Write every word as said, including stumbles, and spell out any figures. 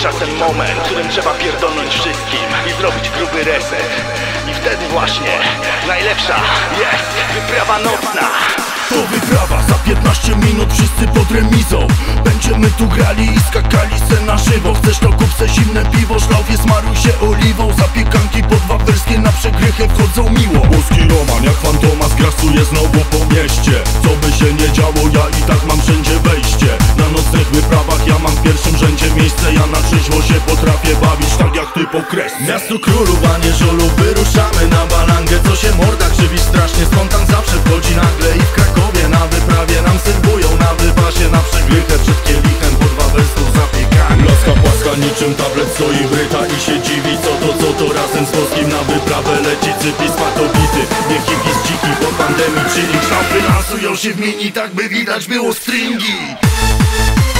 czasem moment, w którym trzeba pierdolnąć wszystkim i zrobić gruby reset. I wtedy właśnie najlepsza jest wyprawa nocna. To wyprawa, za piętnaście minut wszyscy pod remizą. Będziemy tu grali i skakali se na żywo. Chcesz to kup se zimne piwo, szlaufie smaruj się oliwą. Zapiekanki podwawerskie na przegrychę wchodzą miło. Polski roman jak fantomas grasuje znowu po mieście. Co by się nie działo, ja i tak mam wszędzie wejście. Na nocnych wyprawach ja mam w pierwszym rzędzie miejsce. Ja na trzeźwo się potrafię bawić tak jak ty po kresce. Miasto królów, a nie żolów, wyruszamy na balangę. Co się morda krzywi strasznie, spontan zawsze wchodzi nagle. I w Krakowie na wyprawie nam serwują na wypasie, na przegrychę przed kielichem po dwa wersów zapiekania. Laska płaska niczym tablet stoi bryta i się dziwi. Co to, co to razem z Polskim na wyprawę leci. Cypis patobity, niech hipis dziki po pandemii chilling. Szlampy lansują się w mini, tak by widać było stringi.